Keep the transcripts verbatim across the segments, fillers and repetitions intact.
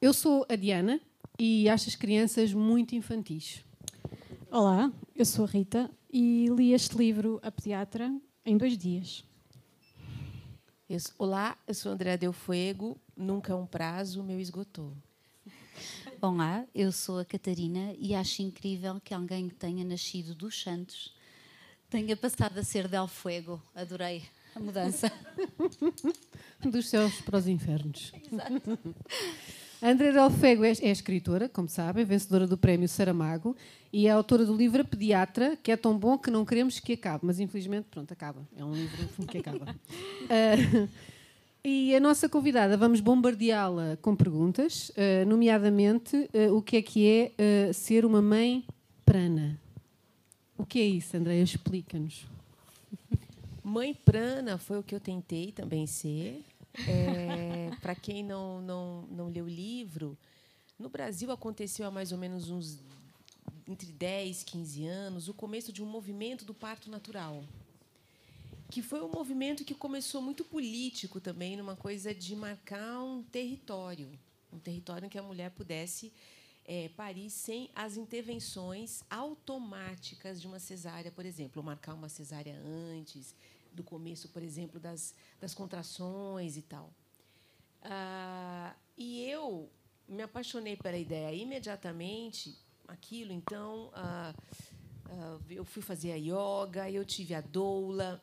Eu sou a Diana e acho as crianças muito infantis. Olá, eu sou a Rita e li este livro, A Pediatra, em dois dias. Eu, olá, eu sou a Andrea Del Fuego, nunca é um prazo, meu esgotou. Olá, eu sou a Catarina e acho incrível que alguém que tenha nascido dos Santos tenha passado a ser Del Fuego. Adorei a mudança. Dos céus para os infernos. Exato. A Andrea Del Fuego é, é escritora, como sabem, vencedora do prémio Saramago e é autora do livro A Pediatra, que é tão bom que não queremos que acabe, mas infelizmente, pronto, acaba. É um livro que acaba. Uh, e a nossa convidada, vamos bombardeá-la com perguntas, uh, nomeadamente, uh, o que é que é uh, ser uma mãe prana? O que é isso, Andrea? Explica-nos. Mãe prana foi o que eu tentei também ser. É, para quem não, não, não leu o livro, no Brasil aconteceu há mais ou menos uns entre dez, quinze anos o começo de um movimento do parto natural, que foi um movimento que começou muito político também, numa coisa de marcar um território, um território em que a mulher pudesse é, parir sem as intervenções automáticas de uma cesárea, por exemplo, ou marcar uma cesárea antes do começo, por exemplo, das, das contrações e tal. Ah, e eu me apaixonei pela ideia imediatamente, aquilo, então, ah, ah, eu fui fazer a yoga, eu tive a doula,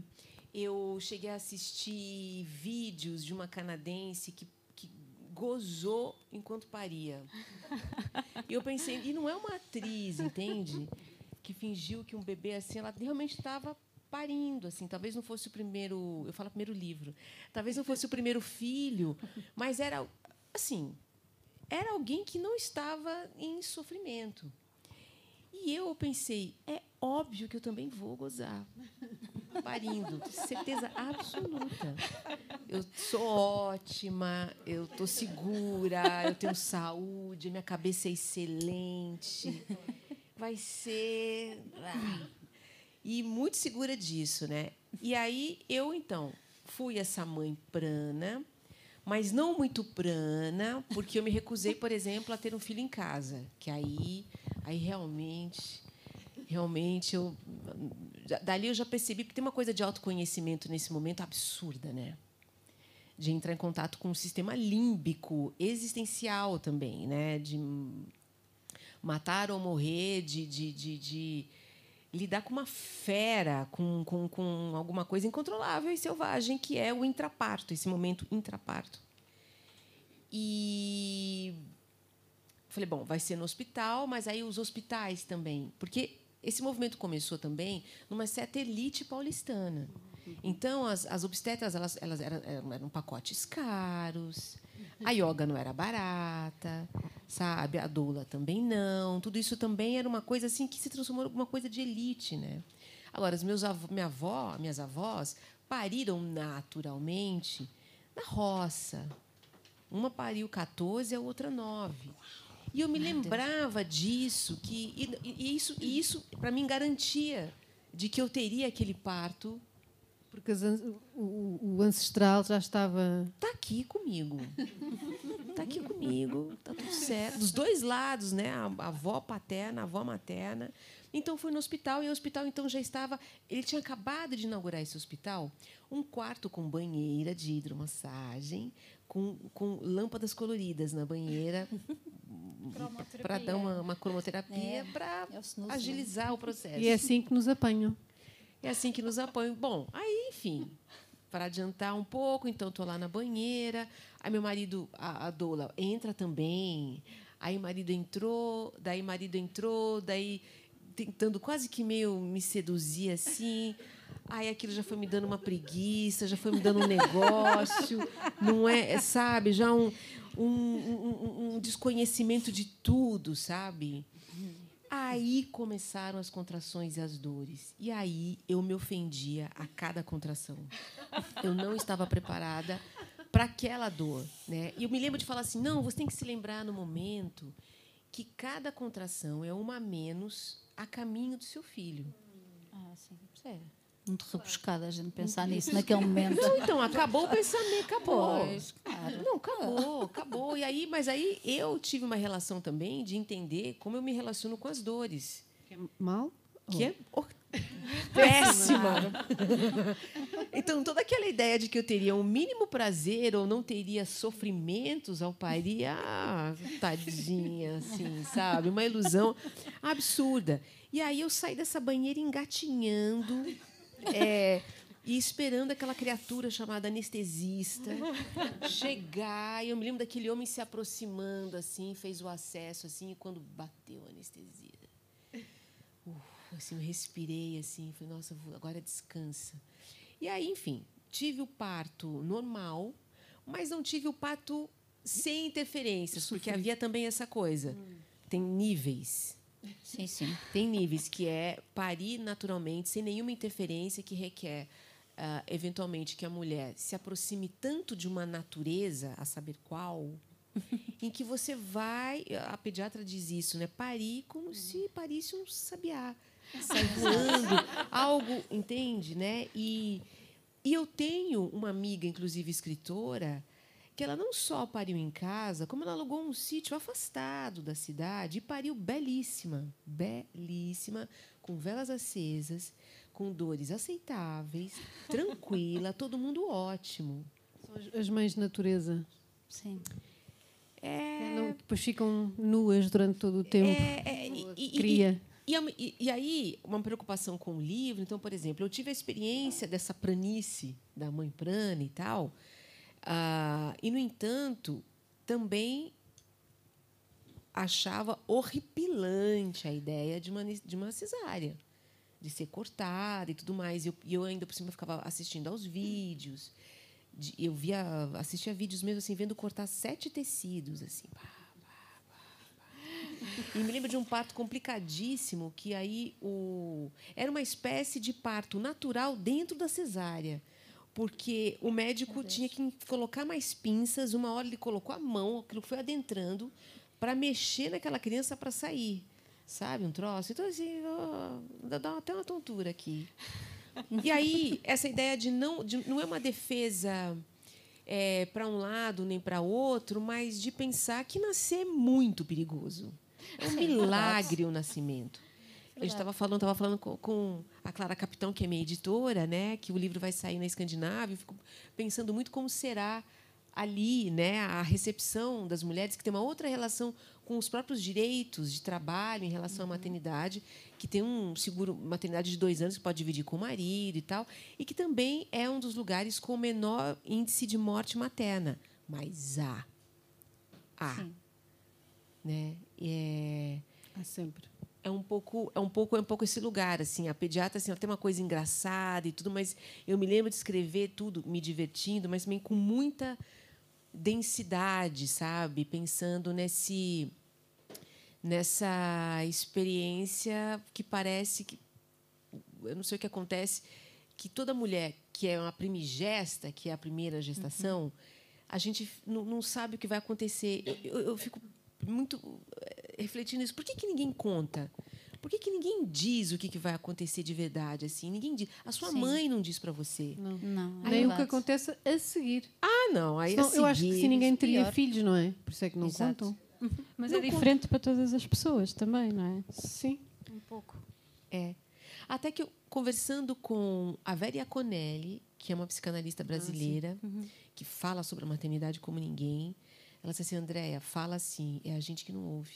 eu cheguei a assistir vídeos de uma canadense que, que gozou enquanto paria. E eu pensei, e não é uma atriz, entende? Que fingiu que um bebê assim, ela realmente estava parindo, assim, talvez não fosse o primeiro, eu falo primeiro livro, talvez não fosse o primeiro filho, mas era assim, era alguém que não estava em sofrimento. E eu pensei, é óbvio que eu também vou gozar parindo, certeza absoluta. Eu sou ótima, eu estou segura, eu tenho saúde, minha cabeça é excelente, vai ser e muito segura disso, né? E aí eu, então, fui essa mãe prana, mas não muito prana, porque eu me recusei, por exemplo, a ter um filho em casa, que aí, aí realmente, realmente eu, dali eu já percebi que tem uma coisa de autoconhecimento nesse momento absurda, né? De entrar em contato com um sistema límbico existencial também, né? De matar ou morrer, de, de, de, de lidar com uma fera, com, com, com alguma coisa incontrolável e selvagem, que é o intraparto, esse momento intraparto. E falei, bom, vai ser no hospital, mas aí os hospitais também, porque esse movimento começou também numa certa elite paulistana. Então, as, as obstetras elas, elas eram, eram pacotes caros, a yoga não era barata, sabe? A doula também não. Tudo isso também era uma coisa assim que se transformou em alguma coisa de elite, né? Agora, os meus avô, minha avó, minhas avós pariram naturalmente na roça. Uma pariu quatorze, a outra nove. E eu me lembrava disso, que e, e isso, e isso para mim garantia de que eu teria aquele parto. Porque o, o ancestral já estava... Está aqui comigo. Está aqui comigo, está tudo certo. Dos dois lados, né? A avó paterna, a avó materna. Então, fui no hospital, e o hospital então já estava... Ele tinha acabado de inaugurar esse hospital, um quarto com banheira de hidromassagem, com, com lâmpadas coloridas na banheira, para dar uma, uma cromoterapia, é, para é agilizar o processo. E é assim que nos apanham. É assim que nos apoiam. Bom, aí, enfim, para adiantar um pouco, então estou lá na banheira. Aí meu marido, a, a doula, entra também. Aí o marido entrou, daí o marido entrou, daí tentando quase que meio me seduzir assim. Aí aquilo já foi me dando uma preguiça, já foi me dando um negócio, não é, sabe? Já um, um, um, um desconhecimento de tudo, sabe? Aí começaram as contrações e as dores. E aí eu me ofendia a cada contração. Eu não estava preparada para aquela dor, né? E eu me lembro de falar assim, não, você tem que se lembrar no momento que cada contração é uma a menos a caminho do seu filho. Ah, sim. É. Muito rebuscada a gente pensar nisso naquele momento. Não, então, acabou o pensamento, acabou. Pois, claro. Não, acabou, acabou. E aí, mas aí eu tive uma relação também de entender como eu me relaciono com as dores. Que é mal? Que é hor- péssima. Então, toda aquela ideia de que eu teria um mínimo prazer ou não teria sofrimentos ao parir, ah, tadinha, assim, sabe? Uma ilusão absurda. E aí eu saí dessa banheira engatinhando, é, e esperando aquela criatura chamada anestesista chegar. E eu me lembro daquele homem se aproximando, assim, fez o acesso, assim, e quando bateu a anestesia, uh, assim, eu respirei, assim, falei, nossa, vou, agora descansa. E aí, enfim, tive o parto normal, mas não tive o parto sem interferências, porque havia também essa coisa. Tem níveis. Sim, sim. Tem níveis, que é parir naturalmente, sem nenhuma interferência, que requer, uh, eventualmente, que a mulher se aproxime tanto de uma natureza, a saber qual, em que você vai... A pediatra diz isso, né? Parir como se parisse um sabiá. Sai voando, algo, entende? Né? E, e eu tenho uma amiga, inclusive escritora, que ela não só pariu em casa, como ela alugou um sítio afastado da cidade e pariu belíssima, belíssima, com velas acesas, com dores aceitáveis, tranquila, todo mundo ótimo. São as- as mães de natureza. Sim. É, Não, depois ficam nuas durante todo o tempo. é, é, e, e- Cria. E, e- e aí, uma preocupação com o livro. Então, por exemplo, eu tive a experiência dessa pranice da mãe prana e tal, ah, e, no entanto, também achava horripilante a ideia de uma, de uma cesárea, de ser cortada e tudo mais. E eu, e eu ainda, por cima, ficava assistindo aos vídeos. De- eu via, assistia vídeos mesmo assim, vendo cortar sete tecidos, assim, pá, e me lembro de um parto complicadíssimo, que aí o... era uma espécie de parto natural dentro da cesárea, porque o médico tinha que colocar mais pinças, uma hora ele colocou a mão, aquilo foi adentrando, para mexer naquela criança para sair. Sabe, um troço? Então, assim, ó, dá dá até uma tontura aqui. E aí, essa ideia de não, de, não é uma defesa é, para um lado nem para outro, mas de pensar que nascer é muito perigoso. É um milagre o nascimento. A gente estava falando, tava falando com, com a Clara Capitão, que é minha editora, né, que o livro vai sair na Escandinávia. Eu fico pensando muito como será ali, né, a recepção das mulheres, que tem uma outra relação com os próprios direitos de trabalho em relação à maternidade, que tem um seguro maternidade de dois anos que pode dividir com o marido e tal, e que também é um dos lugares com o menor índice de morte materna. Mas há. Há. Sim. Né? É, Há sempre. é um pouco é um pouco é um pouco esse lugar, assim. A pediatra, assim, ela tem uma coisa engraçada e tudo, mas eu me lembro de escrever tudo me divertindo, mas também com muita densidade, sabe? Pensando nesse nessa experiência que parece que, eu não sei o que acontece, que toda mulher que é uma primigesta, que é a primeira gestação, uhum. a gente não, não sabe o que vai acontecer. Eu, eu, eu fico muito refletindo isso. Por que, que ninguém conta? Por que, que ninguém diz o que, que vai acontecer de verdade? Assim, ninguém diz. A sua Sim. mãe não diz para você. Não. Não, é Nem o que verdade. acontece a seguir. Ah, não. Aí Senão, a eu acho que seguir, se ninguém teria pior. filhos, não é? Por isso é que não Exato. contam. Mas Não é diferente para todas as pessoas também, não é? Sim. Um pouco. É. Até que eu, conversando com a Vera Iaconelli, que é uma psicanalista brasileira, que fala sobre a maternidade como ninguém, ela disse assim, Andréia, fala assim, é a gente que não ouve.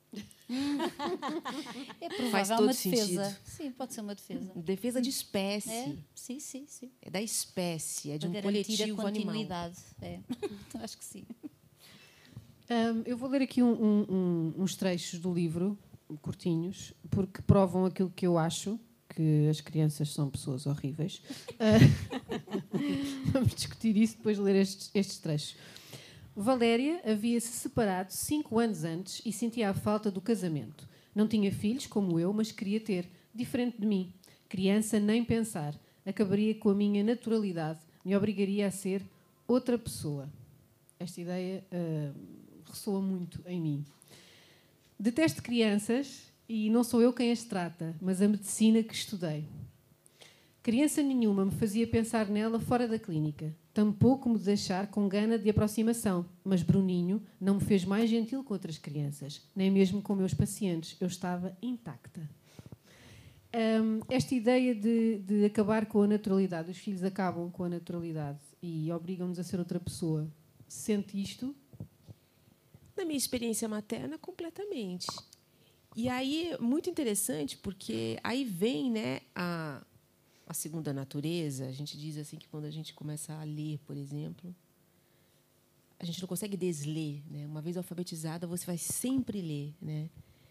É provável Faz uma todo defesa. sentido. Sim, pode ser uma defesa. Defesa de espécie. É, sim, sim, sim. É da espécie, é de Para um garantir a coletivo animal. continuidade. É. Acho que sim. Hum, eu vou ler aqui um- um- um- uns trechos do livro, curtinhos, porque provam aquilo que eu acho, que as crianças são pessoas horríveis. Ah, vamos discutir isso depois de ler estes, estes trechos. Valéria havia-se separado cinco anos antes e sentia a falta do casamento. Não tinha filhos, como eu, mas queria ter, diferente de mim. Criança, nem pensar. Acabaria com a minha naturalidade. Me obrigaria a ser outra pessoa. Esta ideia ah, ressoa muito em mim. Detesto crianças e não sou eu quem as trata, mas a medicina que estudei. Criança nenhuma me fazia pensar nela fora da clínica. Tampouco me deixar com gana de aproximação. Mas Bruninho não me fez mais gentil com outras crianças, nem mesmo com meus pacientes. Eu estava intacta. Um, esta ideia de, de acabar com a naturalidade, os filhos acabam com a naturalidade e obrigam-nos a ser outra pessoa. Sente isto? Na minha experiência materna, completamente. E aí, muito interessante, porque aí vem, né, a, a segunda natureza. A gente diz assim que quando a gente começa a ler, por exemplo, a gente não consegue desler, né? Uma vez alfabetizada, você vai sempre ler, né?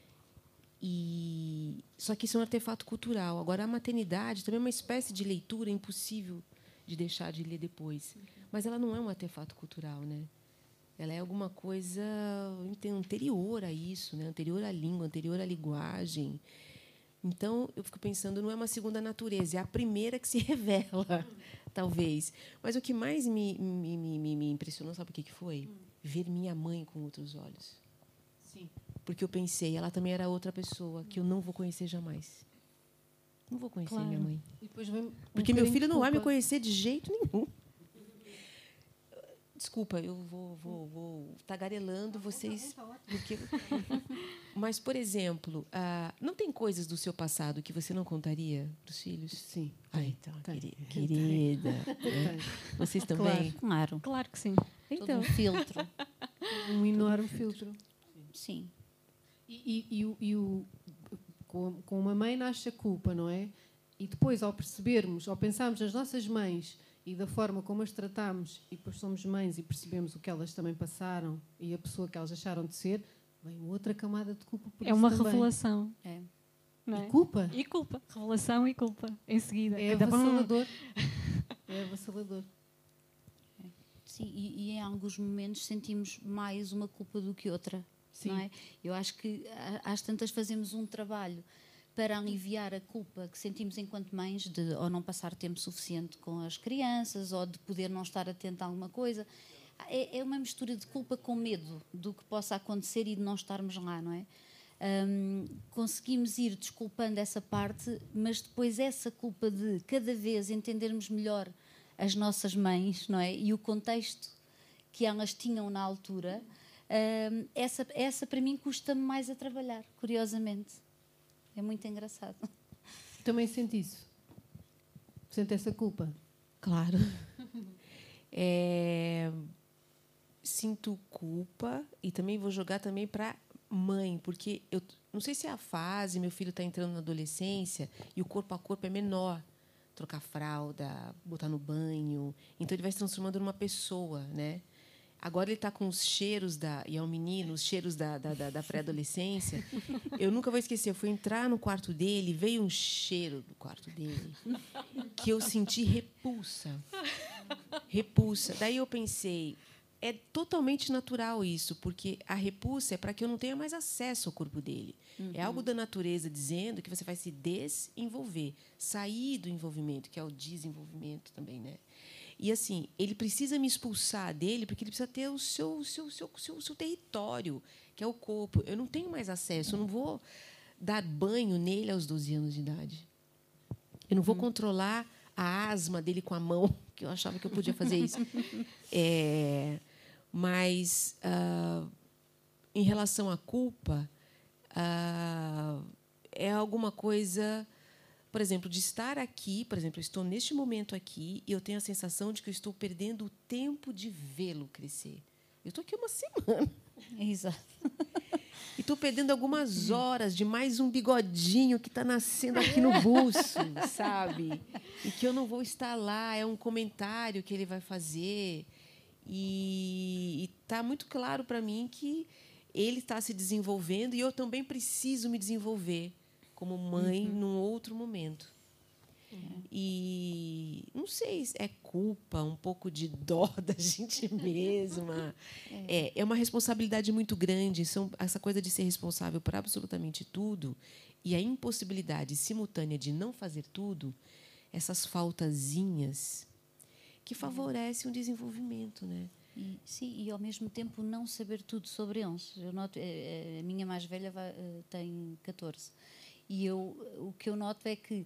E só que isso é um artefato cultural. Agora, a maternidade também é uma espécie de leitura impossível de deixar de ler depois. Mas ela não é um artefato cultural, né? Ela é alguma coisa anterior a isso, né? Anterior à língua, anterior à linguagem. Então, eu fico pensando, não é uma segunda natureza, é a primeira que se revela, talvez. Mas o que mais me, me, me, me impressionou, sabe o que foi? Ver minha mãe com outros olhos. Sim. Porque eu pensei, ela também era outra pessoa que eu não vou conhecer jamais. Não vou conhecer Claro. minha mãe. E depois vem um Porque meu bocadinho filho de não vai me culpa. conhecer de jeito nenhum. Desculpa, eu vou, vou, vou tagarelando vocês. Porque... Mas, por exemplo, ah, não tem coisas do seu passado que você não contaria para os filhos? Sim. Ah, então, tem. querida. querida né? Vocês também? Claro. Claro que sim. Todo Então, um filtro. Um enorme filtro. Sim. E, e, e, o, e o, com, com uma mãe nasce a culpa, não é? E depois, ao percebermos, ao pensarmos nas nossas mães e da forma como as tratamos, e depois somos mães e percebemos o que elas também passaram e a pessoa que elas deixaram de ser, vem outra camada de culpa por é isso uma também. revelação. É. Não é? E culpa? E culpa. Revelação e culpa. Em seguida. É Cada um- avassalador. É avassalador. Sim, e, e em alguns momentos sentimos mais uma culpa do que outra. Sim. Não é? Eu acho que a- às tantas fazemos um trabalho para aliviar a culpa que sentimos enquanto mães de ou não passar tempo suficiente com as crianças ou de poder não estar atenta a alguma coisa. É, é uma mistura de culpa com medo do que possa acontecer e de não estarmos lá, não é? Hum, conseguimos ir desculpando essa parte, mas depois essa culpa de cada vez entendermos melhor as nossas mães, não é? E o contexto que elas tinham na altura, hum, essa, essa para mim custa-me mais a trabalhar, curiosamente. É muito engraçado. Também sente isso? Sente essa culpa? Claro. É, sinto culpa e também vou jogar também para mãe, porque eu não sei se é a fase, meu filho está entrando na adolescência e o corpo a corpo é menor. Trocar fralda, botar no banho. Então, ele vai se transformando numa pessoa, né? Agora ele está com os cheiros da... E é um menino, os cheiros da, da, da, da pré-adolescência. Eu nunca vou esquecer. Eu fui entrar no quarto dele, veio um cheiro do quarto dele que eu senti repulsa. Repulsa. Daí eu pensei, é totalmente natural isso, porque a repulsa é para que eu não tenha mais acesso ao corpo dele. Uhum. É algo da natureza dizendo que você vai se desenvolver, sair do envolvimento, que é o desenvolvimento também, né? E assim, ele precisa me expulsar dele porque ele precisa ter o seu, o seu, o seu, o seu, o seu território, que é o corpo. Eu não tenho mais acesso, eu não vou dar banho nele aos doze anos de idade. Eu não vou uhum. controlar a asma dele com a mão, que eu achava que eu podia fazer isso. É, mas, ah, em relação à culpa, ah, é alguma coisa... Por exemplo, de estar aqui, por exemplo, eu estou neste momento aqui e eu tenho a sensação de que eu estou perdendo o tempo de vê-lo crescer. Eu estou aqui uma semana. Exato. E estou perdendo algumas horas de mais um bigodinho que está nascendo aqui no buço, sabe? E que eu não vou estar lá, é um comentário que ele vai fazer. E está muito claro para mim que ele está se desenvolvendo e eu também preciso me desenvolver como mãe, uhum. num outro momento. Uhum. E não sei, é culpa, um pouco de dó da gente mesma. É, é, é uma responsabilidade muito grande. São, essa coisa de ser responsável por absolutamente tudo e a impossibilidade simultânea de não fazer tudo, essas faltazinhas que favorecem o desenvolvimento, né? E, sim, e ao mesmo tempo não saber tudo sobre eles. Eu noto, a minha mais velha vai, tem catorze. E eu, o que eu noto é que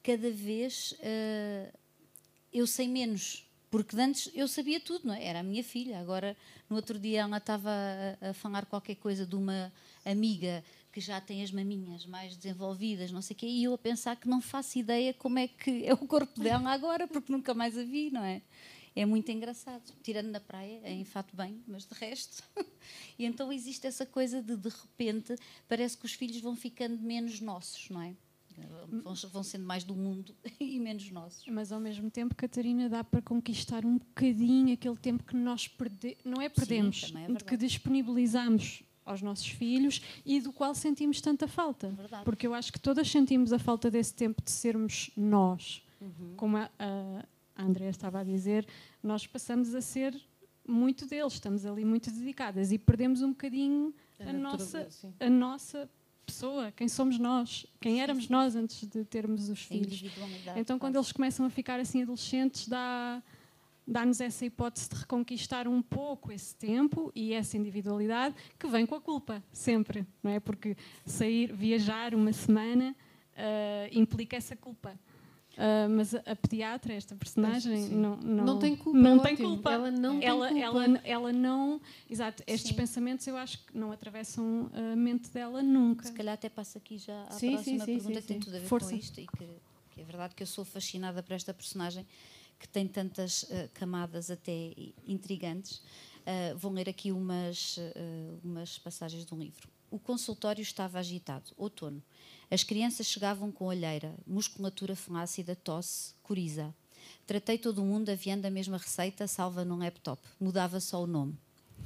cada vez uh, eu sei menos. Porque antes eu sabia tudo, não é? Era a minha filha. Agora, no outro dia, ela estava a, a falar qualquer coisa de uma amiga que já tem as maminhas mais desenvolvidas, não sei o quê, e eu a pensar que não faço ideia como é que é o corpo dela agora, porque nunca mais a vi, não é? É muito engraçado. Tirando na praia, é em fato bem, mas de resto. E então existe essa coisa de, de repente, parece que os filhos vão ficando menos nossos, não é? Vão, vão sendo mais do mundo e menos nossos. Mas, ao mesmo tempo, Catarina, dá para conquistar um bocadinho aquele tempo que nós perdemos, não é perdemos, Sim, é de que disponibilizamos aos nossos filhos e do qual sentimos tanta falta. Verdade. Porque eu acho que todas sentimos a falta desse tempo de sermos nós. Uhum. Como a, a Andrea estava a dizer, nós passamos a ser muito deles, estamos ali muito dedicadas e perdemos um bocadinho a, a nossa, a nossa pessoa, quem somos nós, quem éramos nós antes de termos os filhos. Então, quando eles começam a ficar assim adolescentes, dá, dá-nos essa hipótese de reconquistar um pouco esse tempo e essa individualidade que vem com a culpa, sempre, não é? Porque sair, viajar uma semana uh, implica essa culpa. Uh, mas a, a pediatra, esta personagem, não, não, não tem culpa. Não tem tem culpa. Ela não ela, tem culpa. Ela, ela não. Exato, estes Sim. pensamentos eu acho que não atravessam a mente dela nunca. Se calhar até passo aqui já à Sim, próxima sim, sim, pergunta sim, que tem sim. tudo a ver Força. com isto e que, que é verdade que eu sou fascinada por esta personagem que tem tantas uh, camadas até intrigantes. Uh, vou ler aqui umas, uh, umas passagens de um livro. O consultório estava agitado. Outono. As crianças chegavam com olheira, musculatura flácida, tosse, coriza. Tratei todo o mundo aviando a mesma receita, salva num laptop. Mudava só o nome.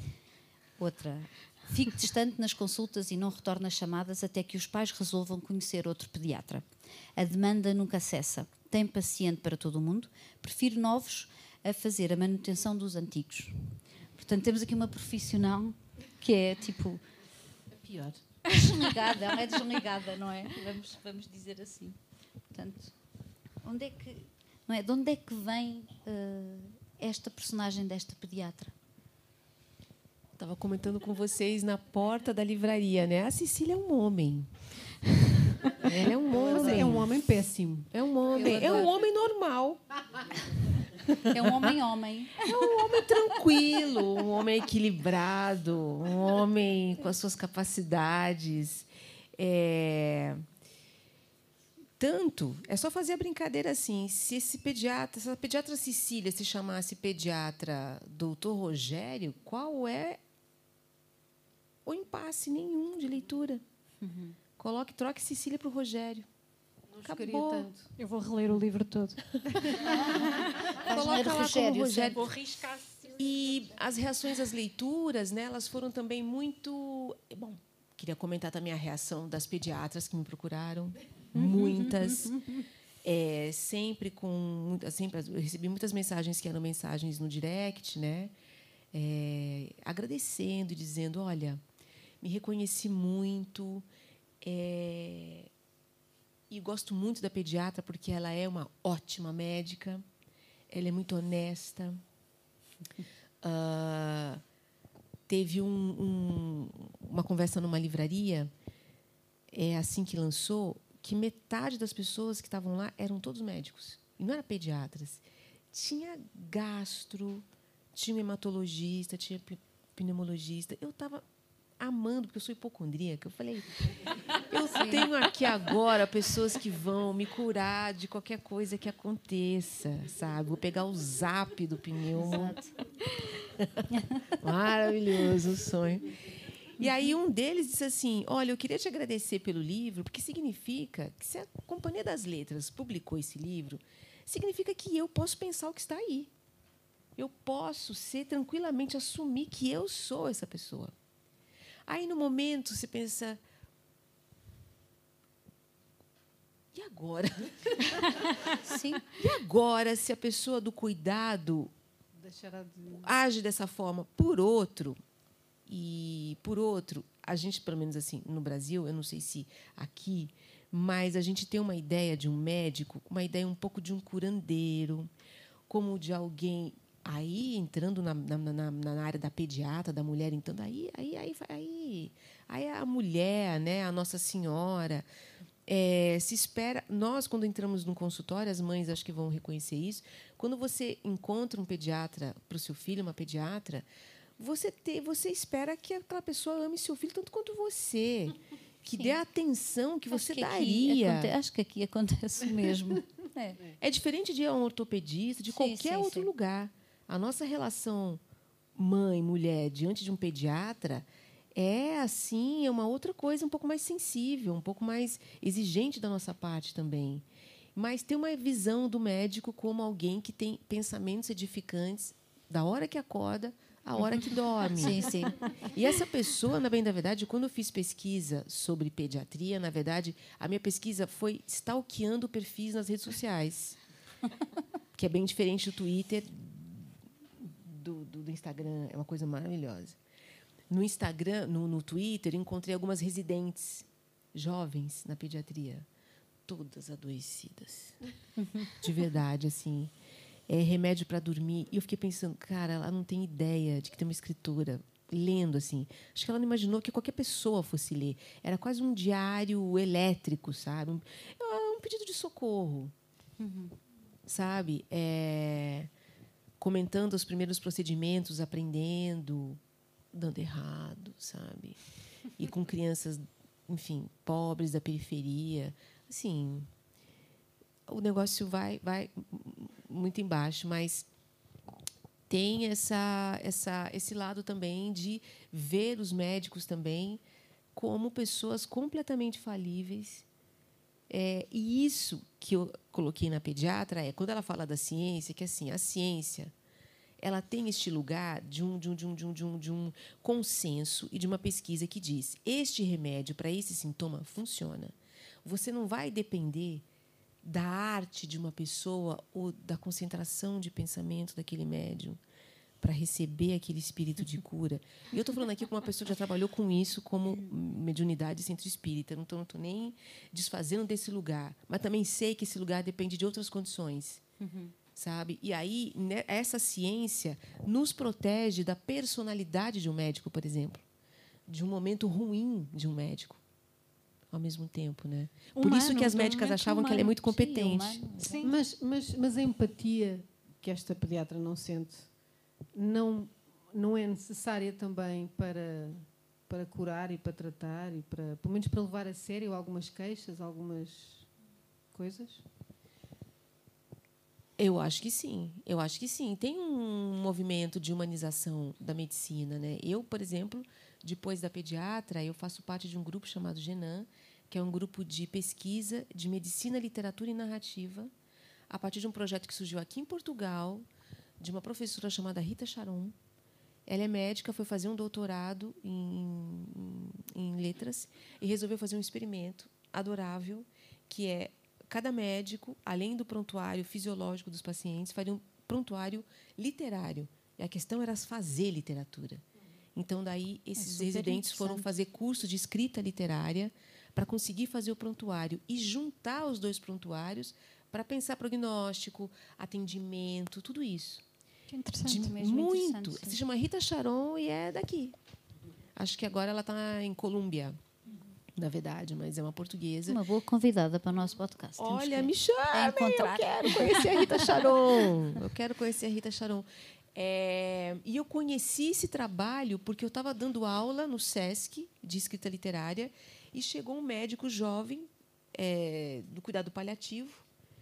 Outra. Fico distante nas consultas e não retorno as chamadas até que os pais resolvam conhecer outro pediatra. A demanda nunca cessa. Tem paciente para todo o mundo. Prefiro novos a fazer a manutenção dos antigos. Portanto, temos aqui uma profissional que é tipo... A pior. Desligada, ela é desligada, não é? Vamos, vamos dizer assim. Portanto, onde é que, não é? De onde é que vem uh, esta personagem desta pediatra? Estava comentando com vocês na porta da livraria, né? A Cecília é um homem. Ela é um homem. É um homem péssimo. É um homem. É um homem normal. É um homem-homem. É um homem tranquilo, um homem equilibrado, um homem com as suas capacidades. É... Tanto, é só fazer a brincadeira assim. Se esse pediatra, se a pediatra Cecília se chamasse pediatra doutor Rogério, qual é o impasse nenhum de leitura? Uhum. Coloque, troque Cecília para o Rogério. Não Acabou. chocaria tanto. Eu vou reler o livro todo. Coloca lá Rogério, como Rogério. Vou riscar. E as reações às leituras, né, elas foram também muito... Bom, queria comentar também a reação das pediatras que me procuraram. Muitas. É, sempre com... Sempre, eu recebi muitas mensagens que eram mensagens no direct, né, é, agradecendo, dizendo, olha, me reconheci muito... É, e gosto muito da pediatra porque ela é uma ótima médica, ela é muito honesta. Uh, teve um, um, uma conversa numa livraria, é assim que lançou, que metade das pessoas que estavam lá eram todos médicos. E não eram pediatras. Tinha gastro, tinha hematologista, tinha pneumologista. Eu estava amando, porque eu sou hipocondríaca. Eu falei, eu tenho aqui agora pessoas que vão me curar de qualquer coisa que aconteça, sabe? Vou pegar o zap do pneumo. Maravilhoso o sonho. E aí um deles disse assim, olha, eu queria te agradecer pelo livro, porque significa que se a Companhia das Letras publicou esse livro, significa que eu posso pensar o que está aí. Eu posso ser tranquilamente, assumir que eu sou essa pessoa. Aí, no momento, você pensa... E agora? Sim. E agora, se a pessoa do cuidado Deixará de... age dessa forma por outro, e, por outro, a gente, pelo menos assim, no Brasil, eu não sei se aqui, mas a gente tem uma ideia de um médico, uma ideia um pouco de um curandeiro, como de alguém... Aí, entrando na, na, na, na área da pediatra, da mulher, então, aí, aí, aí, aí, aí a mulher, né, a Nossa Senhora, É, se espera... Nós, quando entramos num consultório, as mães acho que vão reconhecer isso, quando você encontra um pediatra para o seu filho, uma pediatra, você, te, você espera que aquela pessoa ame seu filho tanto quanto você, que Sim. dê a atenção que acho você que daria. Aconte, acho que aqui acontece o mesmo. É. é diferente de um ortopedista, de sim, qualquer sim, outro sim. lugar. A nossa relação mãe-mulher diante de um pediatra é assim, é uma outra coisa um pouco mais sensível, um pouco mais exigente da nossa parte também. Mas tem uma visão do médico como alguém que tem pensamentos edificantes da hora que acorda à hora que dorme. Sim, sim. E essa pessoa, na bem da verdade, quando eu fiz pesquisa sobre pediatria, na verdade, a minha pesquisa foi stalkeando perfis nas redes sociais, que é bem diferente do Twitter, do, do, do Instagram, é uma coisa maravilhosa. No Instagram, no, no Twitter, encontrei algumas residentes jovens na pediatria, todas adoecidas, de verdade, assim, é remédio para dormir. E eu fiquei pensando, cara, ela não tem ideia de que tem uma escritora lendo assim. Acho que ela não imaginou que qualquer pessoa fosse ler. Era quase um diário elétrico, sabe? Um, um pedido de socorro, uhum. sabe? É, comentando os primeiros procedimentos, aprendendo, dando errado, sabe? E com crianças, enfim, pobres da periferia, assim, o negócio vai, vai muito embaixo, mas tem essa, essa, esse lado também de ver os médicos também como pessoas completamente falíveis. É, e isso que eu coloquei na pediatra é quando ela fala da ciência, que assim, a ciência ela tem este lugar de um, de um, de um, de um, de um, de um consenso e de uma pesquisa que diz este remédio para esse sintoma funciona. Você não vai depender da arte de uma pessoa ou da concentração de pensamento daquele médium para receber aquele espírito de cura. E eu estou falando aqui com uma pessoa que já trabalhou com isso como mediunidade centro espírita. Não estou nem desfazendo desse lugar, mas também sei que esse lugar depende de outras condições. Uhum. Sabe? E aí, né, essa ciência nos protege da personalidade de um médico, por exemplo, de um momento ruim de um médico, ao mesmo tempo, né? Humano, por isso que as médicas achavam humano. que ela é muito competente. Sim, Sim. Mas, mas, mas a empatia que esta pediatra não sente não, não é necessária também para, para curar e para tratar, e para, pelo menos para levar a sério algumas queixas, algumas coisas? Eu acho que sim, eu acho que sim. Tem um movimento de humanização da medicina, né? Eu, por exemplo, depois da pediatra, eu faço parte de um grupo chamado Genan, que é um grupo de pesquisa de medicina, literatura e narrativa, a partir de um projeto que surgiu aqui em Portugal, de uma professora chamada Rita Charon. Ela é médica, foi fazer um doutorado em, em, em letras e resolveu fazer um experimento adorável, que é cada médico, além do prontuário fisiológico dos pacientes, faria um prontuário literário. E a questão era fazer literatura. Então, daí, esses é residentes foram fazer curso de escrita literária para conseguir fazer o prontuário e juntar os dois prontuários para pensar prognóstico, atendimento, tudo isso. Que interessante. De, mesmo muito. Interessante, se chama Rita Charon e é daqui. Acho que agora ela está em Colômbia. Na verdade, mas é uma portuguesa. Uma boa convidada para o nosso podcast. Olha, me chame, eu quero conhecer a Rita Charon. Eu quero conhecer a Rita Charon. É, e eu conheci esse trabalho porque eu estava dando aula no SESC de escrita literária e chegou um médico jovem é, do cuidado paliativo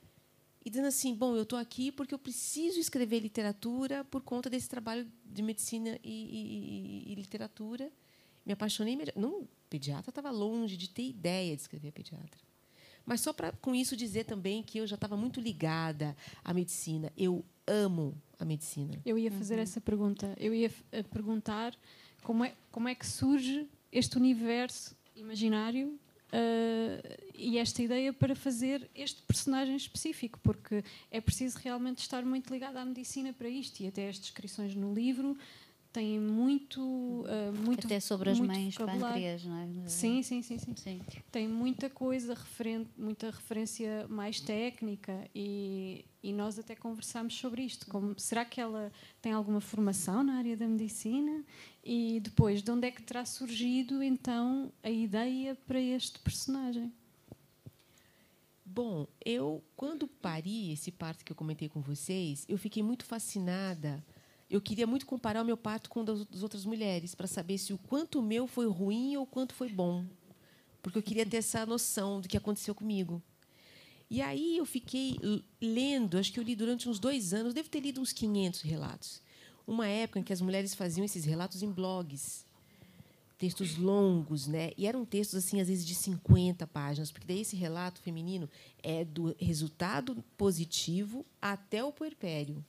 e dizendo assim, bom, eu estou aqui porque eu preciso escrever literatura por conta desse trabalho de medicina e, e, e literatura. Me apaixonei imediatamente. Não, pediatra estava longe de ter ideia de escrever pediatra. Mas só para com isso dizer também que eu já estava muito ligada à medicina. Eu amo a medicina. Eu ia fazer uhum. essa pergunta. Eu ia uh, perguntar como é, como é que surge este universo imaginário uh, e esta ideia para fazer este personagem específico, porque é preciso realmente estar muito ligado à medicina para isto, e até as descrições no livro têm muito, uh, muito até sobre as mães pâncreas, não é? Sim, sim, sim, sim. sim. Tem muita coisa, referente, muita referência mais técnica e, e nós até conversámos sobre isto. Como, será que ela tem alguma formação na área da medicina? E depois, de onde é que terá surgido, então, a ideia para este personagem? Bom, eu, quando pari esse parto que eu comentei com vocês, eu fiquei muito fascinada. Eu queria muito comparar o meu parto com o das, das outras mulheres, para saber se o quanto o meu foi ruim ou o quanto foi bom. Porque eu queria ter essa noção do que aconteceu comigo. E aí eu fiquei lendo, acho que eu li durante uns dois anos, devo ter lido uns quinhentos relatos. Uma época em que as mulheres faziam esses relatos em blogs. Textos longos, né? E eram textos, assim, às vezes, de cinquenta páginas, porque daí esse relato feminino é do resultado positivo até o puerpério.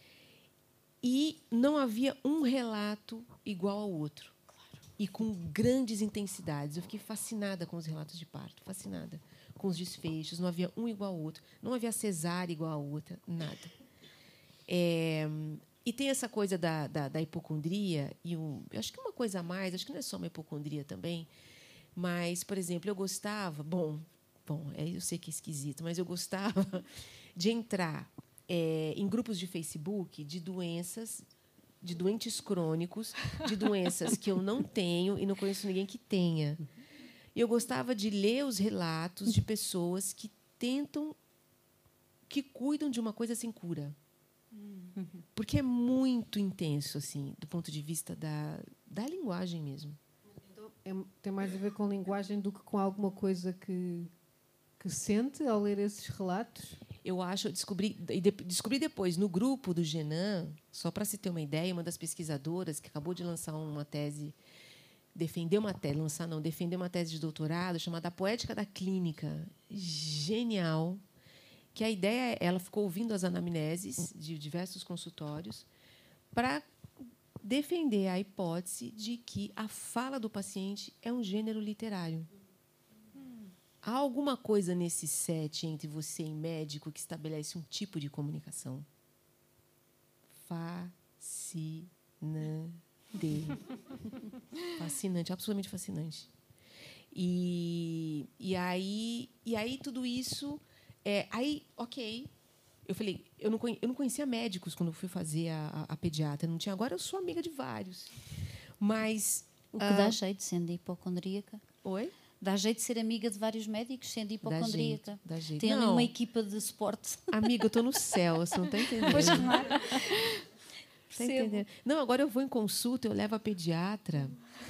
E não havia um relato igual ao outro. Claro. E com grandes intensidades. Eu fiquei fascinada com os relatos de parto, fascinada com os desfechos. Não havia um igual ao outro. Não havia cesárea igual a outra, nada. É... E tem essa coisa da, da, da hipocondria, e um, eu acho que uma coisa a mais, acho que não é só uma hipocondria também, mas, por exemplo, eu gostava, bom, bom é, eu sei que é esquisito, mas eu gostava de entrar é, em grupos de Facebook de doenças, de doentes crônicos, de doenças que eu não tenho e não conheço ninguém que tenha. E eu gostava de ler os relatos de pessoas que tentam, que cuidam de uma coisa sem cura. Porque é muito intenso, assim, do ponto de vista da, da linguagem mesmo. Então, é, tem mais a ver com linguagem do que com alguma coisa que, que sente ao ler esses relatos? Eu acho, eu descobri, e de, descobri depois, no grupo do Genan, só para se ter uma ideia, uma das pesquisadoras que acabou de lançar uma tese, defender uma tese, lançar não, defender uma tese de doutorado chamada A Poética da Clínica. Genial. Que a ideia, ela ficou ouvindo as anamneses de diversos consultórios para defender a hipótese de que a fala do paciente é um gênero literário. Hum. Há alguma coisa nesse set entre você e médico que estabelece um tipo de comunicação? Fascinante. Fascinante, absolutamente fascinante. E, e, aí, e aí tudo isso... É, aí, ok, eu falei, eu não, conhecia, eu não conhecia médicos quando eu fui fazer a, a, a pediatra, não tinha. Agora eu sou amiga de vários, mas o que uh, dá jeito sendo hipocondríaca. Oi? Dá jeito de ser amiga de vários médicos sendo hipocondríaca. Dá jeito, dá jeito. Tem ali não. uma equipa de suporte. Amiga, eu estou no céu, você não está entendendo. Pois claro. Tá entendendo? Não, agora eu vou em consulta, eu levo a pediatra.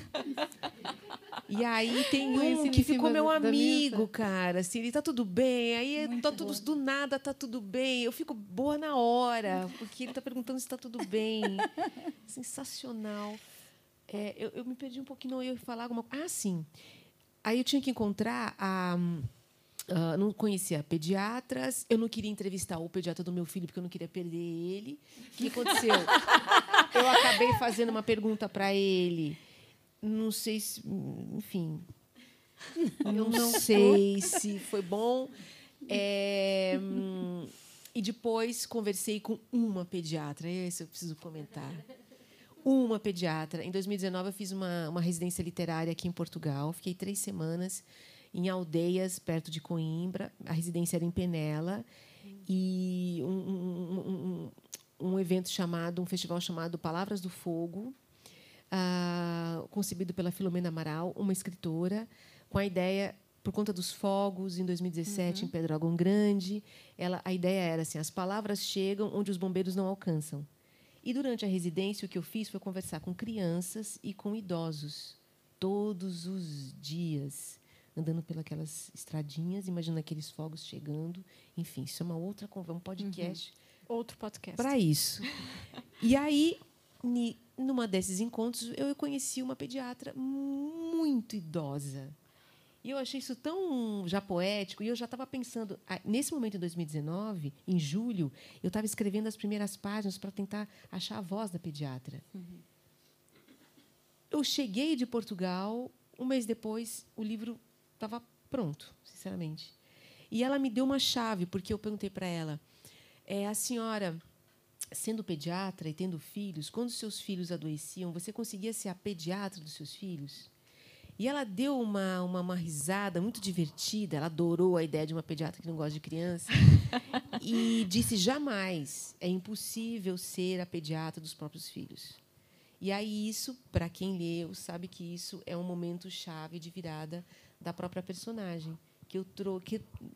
E aí tem um que ficou meu amigo, cara. Assim, ele tá tudo bem. Aí tá tudo, do nada tá tudo bem. Eu fico boa na hora, porque ele tá perguntando se tá tudo bem. Sensacional. É, eu, eu me perdi um pouquinho, não, eu ia falar alguma coisa. Ah, sim. Aí eu tinha que encontrar a. Uh, não conhecia pediatras, eu não queria entrevistar o pediatra do meu filho porque eu não queria perder ele. O que aconteceu? Eu acabei fazendo uma pergunta para ele. Não sei se, enfim, eu não sei se foi bom. É, e depois conversei com uma pediatra. Esse eu preciso comentar. Uma pediatra. Em dois mil e dezenove eu fiz uma, uma residência literária aqui em Portugal. Fiquei três semanas em aldeias perto de Coimbra. A residência era em Penela. E um, um, um, um evento chamado, um festival chamado Palavras do Fogo, uh, concebido pela Filomena Amaral, uma escritora, com a ideia, por conta dos fogos, em dois mil e dezessete, uhum. em Pedrógão Grande. Ela, a ideia era assim, as palavras chegam onde os bombeiros não alcançam. E, durante a residência, o que eu fiz foi conversar com crianças e com idosos, todos os dias, andando pelas estradinhas, imaginando aqueles fogos chegando. Enfim, isso é uma outra conversa, um podcast. Uhum. Outro podcast. Para isso. E aí, numa desses encontros, eu conheci uma pediatra muito idosa. E eu achei isso tão já poético. E eu já estava pensando... Nesse momento, em dois mil e dezenove, em julho, eu estava escrevendo as primeiras páginas para tentar achar a voz da pediatra. Uhum. Eu cheguei de Portugal, um mês depois, o livro estava pronto, sinceramente. E ela me deu uma chave, porque eu perguntei para ela, é, a senhora, sendo pediatra e tendo filhos, quando seus filhos adoeciam, você conseguia ser a pediatra dos seus filhos? E ela deu uma, uma, uma risada muito divertida, ela adorou a ideia de uma pediatra que não gosta de criança, e disse, jamais, é impossível ser a pediatra dos próprios filhos. E aí isso, para quem leu, sabe que isso é um momento chave de virada da própria personagem, que eu trouxe.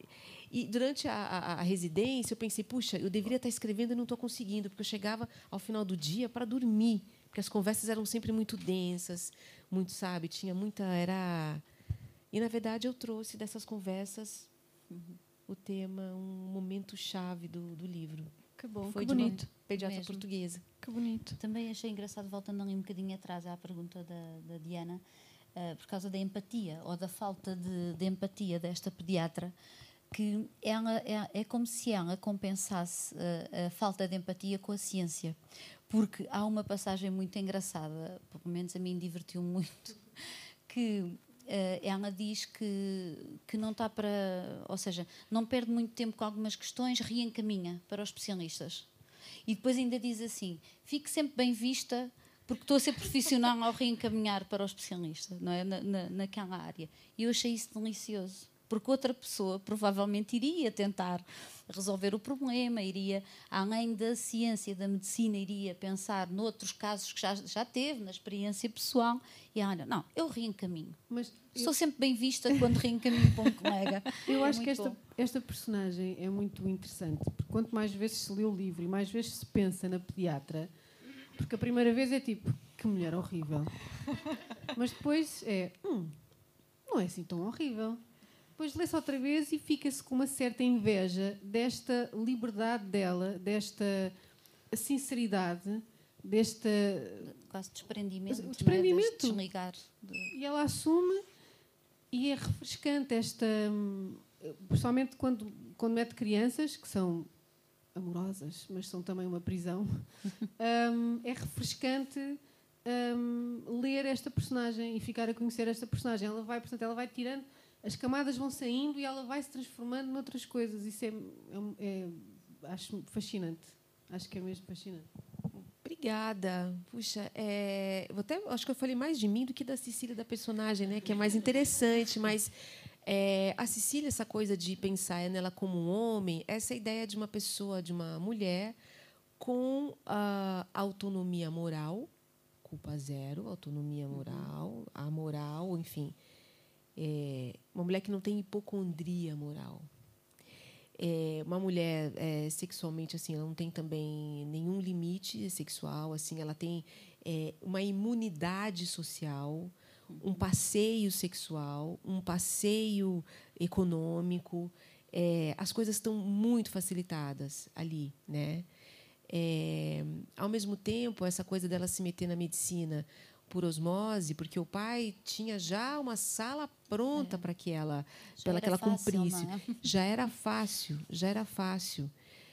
E, durante a, a, a residência, eu pensei, puxa, eu deveria estar escrevendo e não estou conseguindo, porque eu chegava ao final do dia para dormir, porque as conversas eram sempre muito densas, muito, sabe, tinha muita... era E, na verdade, eu trouxe dessas conversas uhum. o tema, um momento-chave do, do livro. Que bom, Foi que bonito. Uma pediatra Mesmo. portuguesa. Que bonito. Também achei engraçado, voltando ali um bocadinho atrás à pergunta da, da Diana, uh, por causa da empatia, ou da falta de, de empatia desta pediatra, que ela, é, é como se ela compensasse uh, a falta de empatia com a ciência. Porque há uma passagem muito engraçada, pelo menos a mim divertiu muito, que... Uh, ela diz que, que não está para... Ou seja, não perde muito tempo com algumas questões, reencaminha para os especialistas. E depois ainda diz assim, fique sempre bem vista, porque estou a ser profissional ao reencaminhar para o especialista, não é? na, na, naquela área. E eu achei isso delicioso, porque outra pessoa provavelmente iria tentar resolver o problema, iria, além da ciência, da medicina, iria pensar noutros casos que já, já teve, na experiência pessoal, e olha, não, eu reencaminho. Mas Sou eu... sempre bem vista quando reencaminho para um colega. Eu é acho que esta, esta personagem é muito interessante, porque quanto mais vezes se lê o livro e mais vezes se pensa na pediatra, porque a primeira vez é tipo, que mulher horrível. Mas depois é, hum, não é assim tão horrível. Depois lê-se outra vez e fica-se com uma certa inveja desta liberdade dela, desta sinceridade, desta... quase desprendimento. O desprendimento. Não é? De desligar. De... E ela assume e é refrescante esta... Principalmente quando, quando mete crianças, que são amorosas, mas são também uma prisão, um, é refrescante um, ler esta personagem e ficar a conhecer esta personagem. Ela vai, portanto, ela vai tirando... As camadas vão saindo e ela vai se transformando noutras coisas. Isso é, é, é acho fascinante. Acho que é mesmo fascinante. Obrigada. Puxa, é, eu até acho que eu falei mais de mim do que da Cecília, da personagem, né? Que é mais interessante. Mas é, a Cecília, essa coisa de pensar nela como um homem, essa ideia de uma pessoa, de uma mulher com a autonomia moral, culpa zero, autonomia moral, a moral, enfim. É uma mulher que não tem hipocondria moral. É uma mulher é, sexualmente assim, ela não tem também nenhum limite sexual, assim, ela tem é, uma imunidade social, um passeio sexual, um passeio econômico. É, as coisas estão muito facilitadas ali, né? É, ao mesmo tempo, essa coisa dela se meter na medicina por osmose, porque o pai tinha já uma sala pronta é. para que ela, para que ela fácil, cumprisse. É? Já era fácil, já era fácil.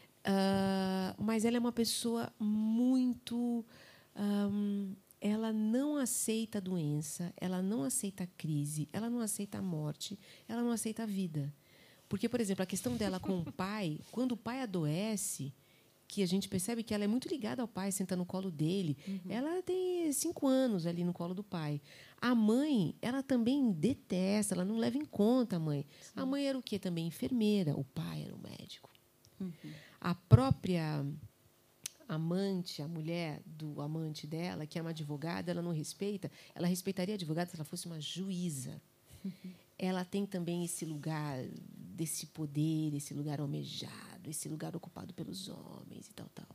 Uh, mas ela é uma pessoa muito... Um, ela não aceita a doença, ela não aceita a crise, ela não aceita a morte, ela não aceita a vida. Porque, por exemplo, a questão dela com o pai, quando o pai adoece, que a gente percebe que ela é muito ligada ao pai, senta no colo dele. Uhum. Ela tem cinco anos ali no colo do pai. A mãe, ela também detesta, ela não leva em conta a mãe. Sim. A mãe era o quê? Também enfermeira, o pai era o médico. Uhum. A própria amante, a mulher do amante dela, que é uma advogada, ela não respeita. Ela respeitaria a advogada se ela fosse uma juíza. Uhum. Ela tem também esse lugar desse poder, esse lugar almejado, esse lugar ocupado pelos homens e tal, tal.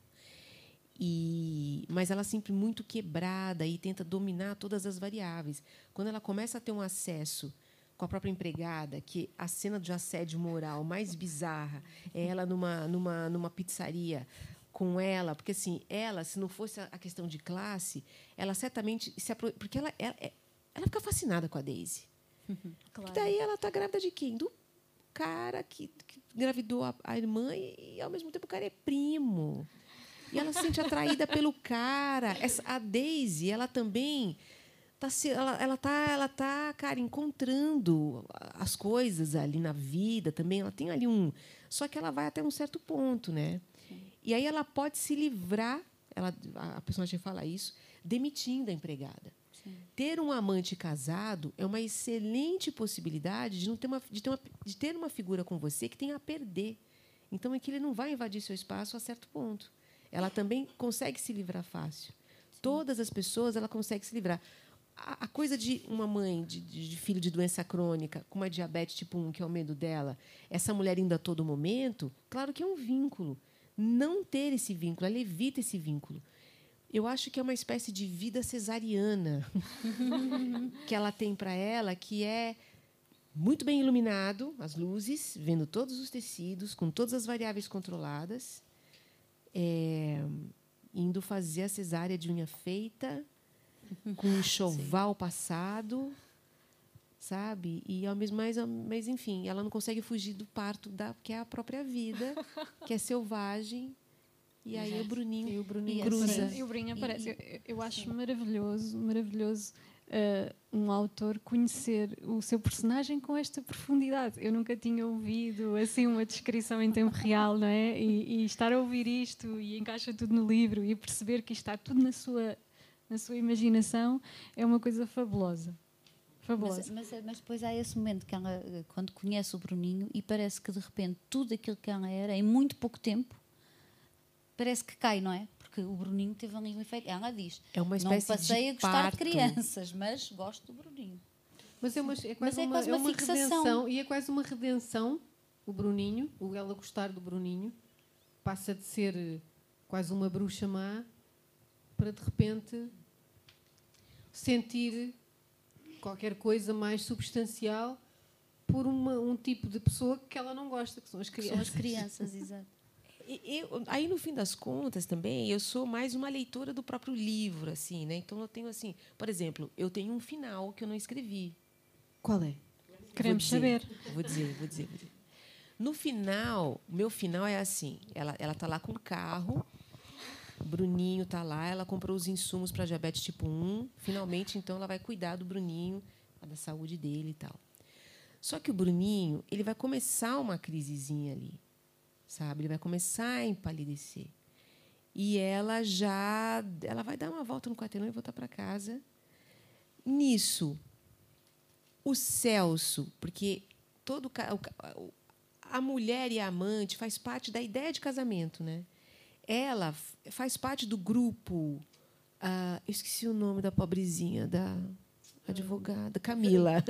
E, mas ela é sempre muito quebrada e tenta dominar todas as variáveis. Quando ela começa a ter um acesso com a própria empregada, que a cena de assédio moral mais bizarra é ela numa, numa, numa pizzaria com ela, porque assim, ela, se não fosse a questão de classe, ela certamente se apro... porque ela, ela, ela fica fascinada com a Daisy. Uhum, claro. Daí ela está grávida de quem? Do cara que, que engravidou a, a irmã e, e, ao mesmo tempo, o cara é primo. E ela se sente atraída pelo cara. Essa, a Daisy, ela também está ela, ela tá, ela tá, cara, encontrando as coisas ali na vida também. Ela tem ali um... Só que ela vai até um certo ponto, né? Sim. E aí ela pode se livrar, ela, a personagem fala isso, demitindo a empregada. Sim. Ter um amante casado é uma excelente possibilidade de, não ter uma, de, ter uma, de ter uma figura com você que tem a perder. Então, é que ele não vai invadir seu espaço a certo ponto. Ela também consegue se livrar fácil. Sim. Todas as pessoas ela consegue se livrar. a, a coisa de uma mãe de, de, de filho de doença crônica com uma diabetes tipo um, que é o medo dela, essa mulher indo a todo momento, claro que é um vínculo. Não ter esse vínculo, ela evita esse vínculo. Eu acho que é uma espécie de vida cesariana que ela tem para ela, que é muito bem iluminado, as luzes, vendo todos os tecidos, com todas as variáveis controladas, é, indo fazer a cesárea de unha feita, com um enxoval passado, sabe? E ao mesmo mais, mas enfim, ela não consegue fugir do parto da que é a própria vida, que é selvagem. E aí Exato. o Bruninho, e o Bruninho cruza. E o Bruninho aparece. Eu, eu acho Sim. maravilhoso, maravilhoso uh, um autor conhecer o seu personagem com esta profundidade. Eu nunca tinha ouvido assim uma descrição em tempo real, não é? E, e estar a ouvir isto e encaixa tudo no livro e perceber que está tudo na sua, na sua imaginação é uma coisa fabulosa. Fabulosa. Mas, mas, mas depois há esse momento que ela, quando conhece o Bruninho, e parece que de repente tudo aquilo que ela era, em muito pouco tempo, parece que cai, não é? Porque o Bruninho teve ali um efeito. Ela diz, é uma espécie não passei de a gostar parto. de crianças, mas gosto do Bruninho. Mas é, uma, é quase mas é uma, quase é uma, uma fixação. redenção. E é quase uma redenção, o Bruninho, o ela gostar do Bruninho, passa de ser quase uma bruxa má para, de repente, sentir qualquer coisa mais substancial por uma, um tipo de pessoa que ela não gosta, que são as crianças. São as crianças, exato. Eu, aí no fim das contas também eu sou mais uma leitora do próprio livro, assim, né? Então eu tenho assim, por exemplo, eu tenho um final que eu não escrevi. Qual é? Queremos vou dizer, saber. Vou dizer, vou dizer, vou dizer. No final, o meu final é assim: ela ela tá lá com o carro, o Bruninho tá lá, ela comprou os insumos para diabetes tipo um, finalmente então ela vai cuidar do Bruninho, da saúde dele e tal. Só que o Bruninho, ele vai começar uma crisezinha ali. Sabe, ele vai começar a empalidecer. E ela já, ela vai dar uma volta no quarteirão e voltar para casa. Nisso, o Celso, porque todo a mulher e a amante faz parte da ideia de casamento, né? Ela faz parte do grupo. Ah, eu esqueci o nome da pobrezinha da advogada, Camila.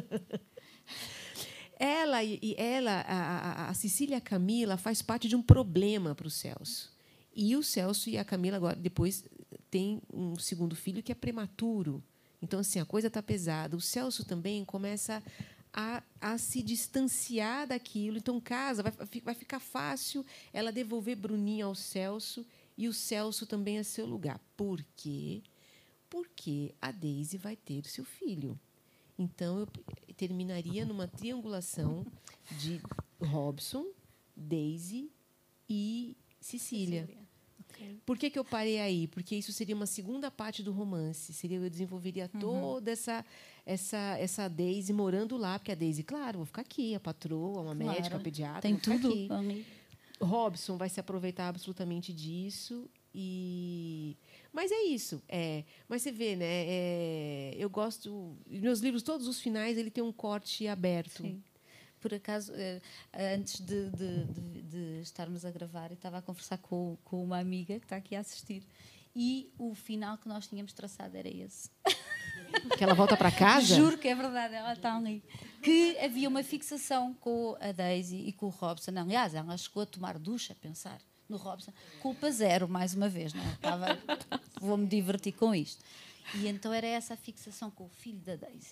Ela e ela, a, a, a Cecília e a Camila faz parte de um problema para o Celso. E o Celso e a Camila agora depois têm um segundo filho que é prematuro. Então assim a coisa está pesada. O Celso também começa a, a se distanciar daquilo. Então casa vai, vai ficar fácil ela devolver Bruninho ao Celso e o Celso também a seu lugar. Por quê? Porque a Daisy vai ter o seu filho. Então, eu terminaria numa triangulação de Robson, Daisy e Cecília. Cecília. Okay. Por que, que eu parei aí? Porque isso seria uma segunda parte do romance. Seria, eu desenvolveria uhum. toda essa, essa, essa Daisy morando lá. Porque a Daisy, claro, vou ficar aqui, a patroa, uma claro. médica, a pediatra. Tem tudo. Aqui. Robson vai se aproveitar absolutamente disso. E mas é isso, é, mas você vê, né? É, eu gosto, meus livros, todos os finais, ele tem um corte aberto. Sim. Por acaso, antes de, de, de, de estarmos a gravar, eu estava a conversar com, com uma amiga que está aqui a assistir e o final que nós tínhamos traçado era esse. Que ela volta para casa? Juro que é verdade, ela está ali. Que havia uma fixação com a Daisy e com o Robson. Aliás, ela chegou a tomar ducha, a pensar no Robson. Culpa zero, mais uma vez, não é? Estava, vou-me divertir com isto. E então era essa a fixação com o filho da Daisy.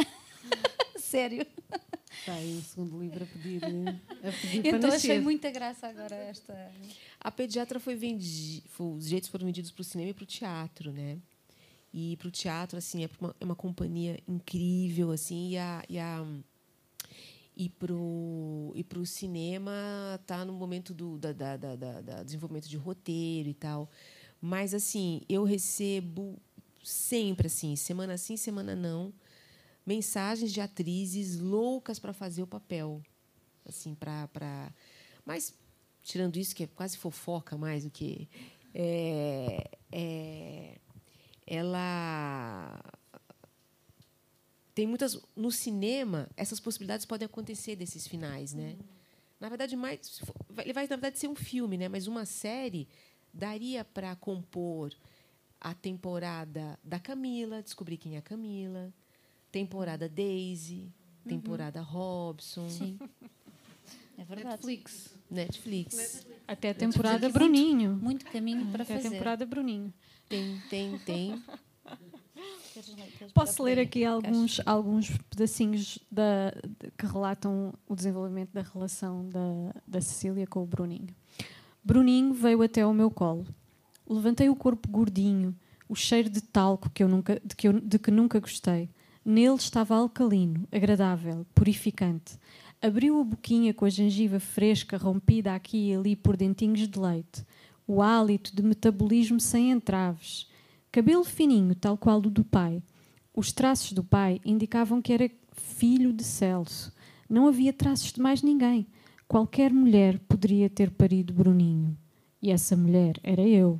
Sério. Está aí o segundo livro a pedir, a pedir então para achei muita graça agora esta... A pediatra foi vendida, os direitos foram vendidos para o cinema e para o teatro, né? E para o teatro, assim, é uma, é uma companhia incrível, assim, e a... E a E para o e pro cinema está no momento do da, da, da, da desenvolvimento de roteiro e tal. Mas, assim, eu recebo sempre, assim, semana sim, semana não, mensagens de atrizes loucas para fazer o papel. Assim, para... Pra... Mas, tirando isso, que é quase fofoca mais do que... É, é, ela... Tem muitas no cinema, essas possibilidades podem acontecer desses finais, né? Uhum. Na verdade, mais ele vai na verdade ser um filme, né? Mas uma série daria para compor a temporada da Camila, descobri quem é a Camila, temporada Daisy, temporada uhum. Robson. Sim. É verdade. Netflix. Netflix. Até a temporada Netflix. Bruninho. Muito, muito caminho para Até fazer. Até a temporada Bruninho. Tem, tem, tem. Posso ler aqui alguns, alguns pedacinhos da, de, que relatam o desenvolvimento da relação da, da Cecília com o Bruninho. Bruninho veio até ao meu colo. Levantei o corpo gordinho, o cheiro de talco que eu nunca, de, que eu, de que nunca gostei. Nele estava alcalino, agradável, purificante. Abriu a boquinha com a gengiva fresca, rompida aqui e ali por dentinhos de leite. O hálito de metabolismo sem entraves. Cabelo fininho, tal qual o do pai. Os traços do pai indicavam que era filho de Celso. Não havia traços de mais ninguém. Qualquer mulher poderia ter parido Bruninho. E essa mulher era eu.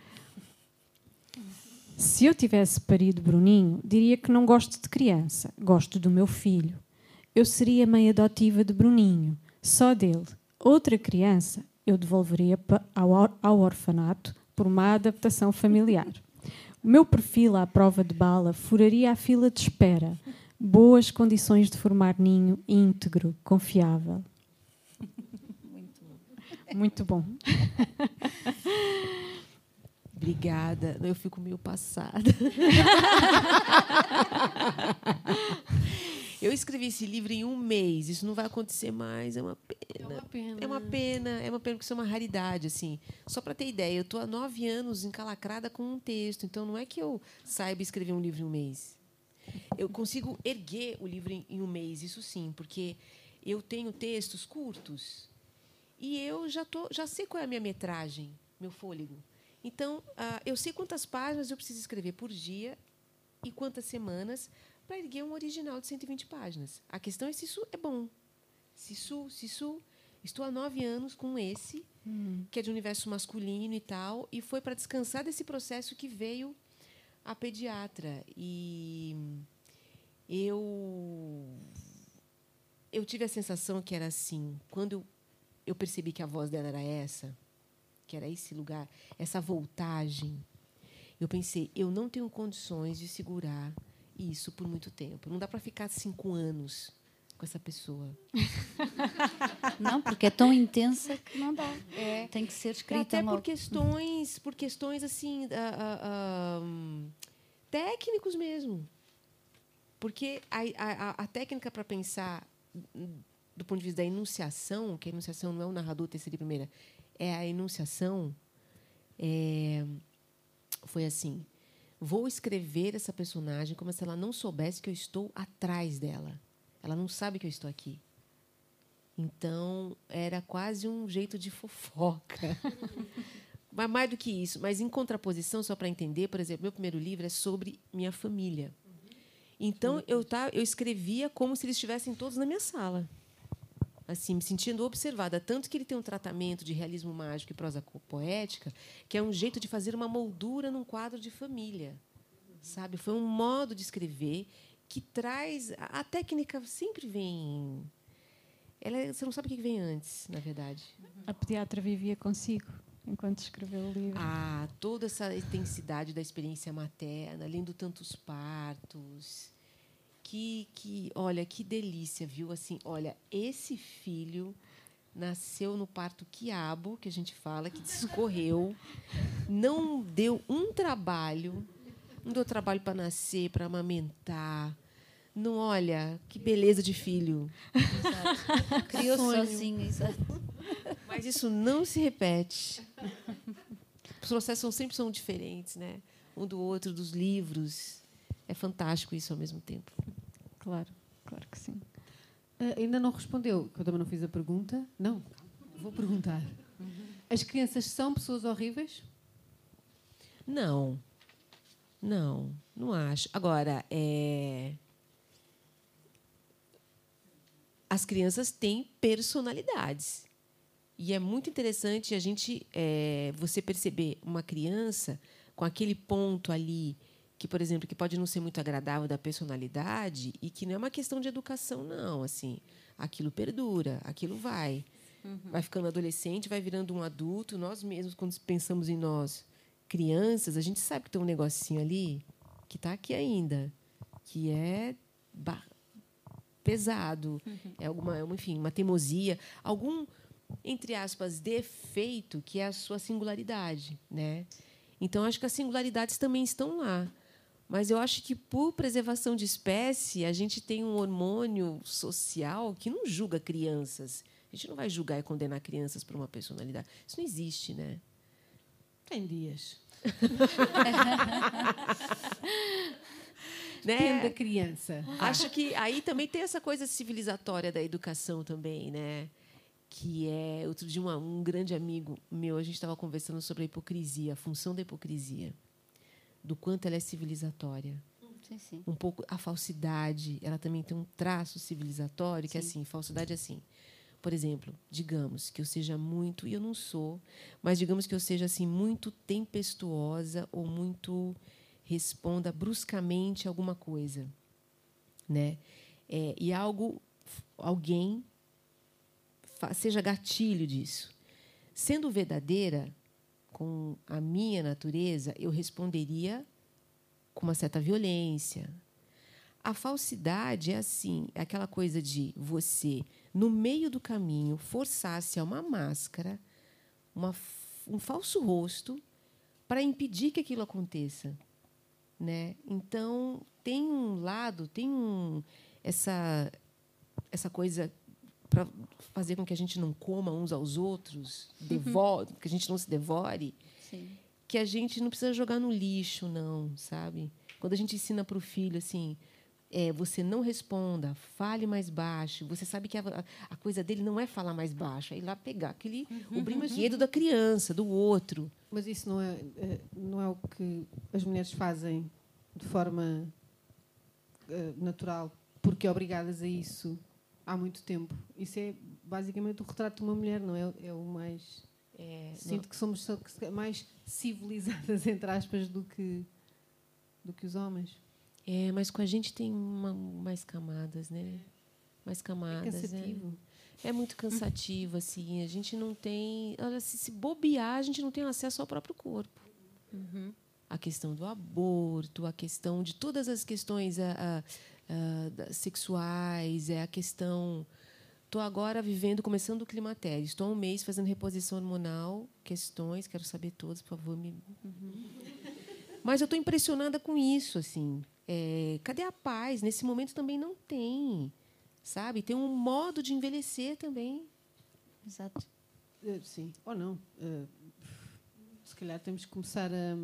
Se eu tivesse parido Bruninho, diria que não gosto de criança. Gosto do meu filho. Eu seria mãe adotiva de Bruninho. Só dele. Outra criança eu devolveria ao, ao orfanato por uma adaptação familiar. O meu perfil à prova de bala furaria a fila de espera. Boas condições de formar ninho íntegro, confiável. Muito bom. Muito bom. Obrigada. Eu fico meio passada. Eu escrevi esse livro em um mês. Isso não vai acontecer mais. É uma pena. É uma pena. É uma pena. É uma pena porque isso é uma raridade, assim. Só para ter ideia, eu estou há nove anos encalacrada com um texto. Então, não é que eu saiba escrever um livro em um mês. Eu consigo erguer o livro em, em um mês, isso sim, porque eu tenho textos curtos e eu já, tô, já sei qual é a minha metragem, meu fôlego. Então, uh, eu sei quantas páginas eu preciso escrever por dia e quantas semanas para erguer um original de cento e vinte páginas. A questão é se isso é bom. Se isso, se isso... Estou há nove anos com esse, hum. que é de universo masculino e tal, e foi para descansar desse processo que veio a pediatra. E eu, eu tive a sensação que era assim, quando eu, eu percebi que a voz dela era essa, que era esse lugar, essa voltagem, eu pensei, eu não tenho condições de segurar isso por muito tempo. Não dá para ficar cinco anos com essa pessoa. Não, porque é tão intensa que não dá. É. Tem que ser escrita. Até logo. por questões, por questões assim, uh, uh, um, técnicos mesmo. Porque a, a, a técnica para pensar do ponto de vista da enunciação, que a enunciação não é o narrador terceira e primeira, é a enunciação, é, foi assim, vou escrever essa personagem como se ela não soubesse que eu estou atrás dela. Ela não sabe que eu estou aqui. Então, era quase um jeito de fofoca. Mas mais do que isso, mas em contraposição, só para entender, por exemplo, meu primeiro livro é sobre minha família. Então, eu, tá, eu escrevia como se eles estivessem todos na minha sala. Assim, me sentindo observada. Tanto que ele tem um tratamento de realismo mágico e prosa poética, que é um jeito de fazer uma moldura num quadro de família. Sabe? Foi um modo de escrever que traz... A técnica sempre vem... Ela é, você não sabe o que vem antes, na verdade. A pediatra vivia consigo enquanto escreveu o livro. Ah, toda essa intensidade da experiência materna, lendo tantos partos... Que, que, olha, que delícia, viu? Assim, olha, esse filho nasceu no parto quiabo, que a gente fala, que discorreu, não deu um trabalho, não deu trabalho para nascer, para amamentar. Não, olha, que beleza de filho. Exato. Criou sozinho, exato. Mas isso não se repete. Os processos são, sempre são diferentes, né? Um do outro, dos livros. É fantástico isso ao mesmo tempo. Claro, claro que sim. Uh, ainda não respondeu, que eu também não fiz a pergunta. Não, vou perguntar. Uhum. As crianças são pessoas horríveis? Não. Não, não acho. Agora, é... as crianças têm personalidades. E é muito interessante a gente, é, você perceber uma criança com aquele ponto ali que, por exemplo, que pode não ser muito agradável da personalidade e que não é uma questão de educação, não. Assim, aquilo perdura, aquilo vai. Uhum. Vai ficando adolescente, vai virando um adulto. Nós mesmos, quando pensamos em nós, crianças, a gente sabe que tem um negocinho ali que está aqui ainda, que é pesado, uhum. é alguma, enfim, uma teimosia, algum, entre aspas, defeito que é a sua singularidade, né? Então, acho que as singularidades também estão lá. Mas eu acho que, por preservação de espécie, a gente tem um hormônio social que não julga crianças. A gente não vai julgar e condenar crianças por uma personalidade. Isso não existe, né? Tem dias. Né? Depende da criança. Acho que aí também tem essa coisa civilizatória da educação também, né? Que é... Outro dia, uma, um grande amigo meu, a gente estava conversando sobre a hipocrisia, a função da hipocrisia. Do quanto ela é civilizatória. Sim, sim. Um pouco a falsidade, ela também tem um traço civilizatório, que é assim, falsidade é assim. Por exemplo, digamos que eu seja muito, e eu não sou, mas digamos que eu seja assim muito tempestuosa ou muito responda bruscamente a alguma coisa, né? É, e algo, alguém seja gatilho disso. Sendo verdadeira com a minha natureza, eu responderia com uma certa violência. A falsidade é assim, é aquela coisa de você, no meio do caminho, forçar-se a uma máscara, uma, um falso rosto, para impedir que aquilo aconteça, né? Então, tem um lado, tem um, essa, essa coisa para fazer com que a gente não coma uns aos outros, devore, uhum. que a gente não se devore, Sim. que a gente não precisa jogar no lixo, não, sabe? Quando a gente ensina para o filho assim, é, você não responda, fale mais baixo, você sabe que a, a coisa dele não é falar mais baixo, é ir lá pegar aquele, uhum. o brinquedo da criança, do outro. Mas isso não é, não é o que as mulheres fazem de forma uh, natural, porque obrigadas a isso há muito tempo. Isso é basicamente o retrato de uma mulher, não é? É o mais... É, sinto não. que somos mais civilizadas, entre aspas, do que, do que os homens. É, mas com a gente tem uma, mais camadas, né? Mais camadas. É cansativo. É, é muito cansativo, assim. A gente não tem... Olha, se, se bobear, a gente não tem acesso ao próprio corpo. Uhum. A questão do aborto, a questão de todas as questões... A, a, Uh, sexuais, é a questão... Estou agora vivendo, começando o climatério. Estou há um mês fazendo reposição hormonal, questões, quero saber todas, por favor. Me... Uhum. Mas eu estou impressionada com isso. Assim. É, cadê a paz? Nesse momento também não tem. Sabe? Tem um modo de envelhecer também. Exato. Uh, sim, ou não. Uh, se calhar temos que começar a...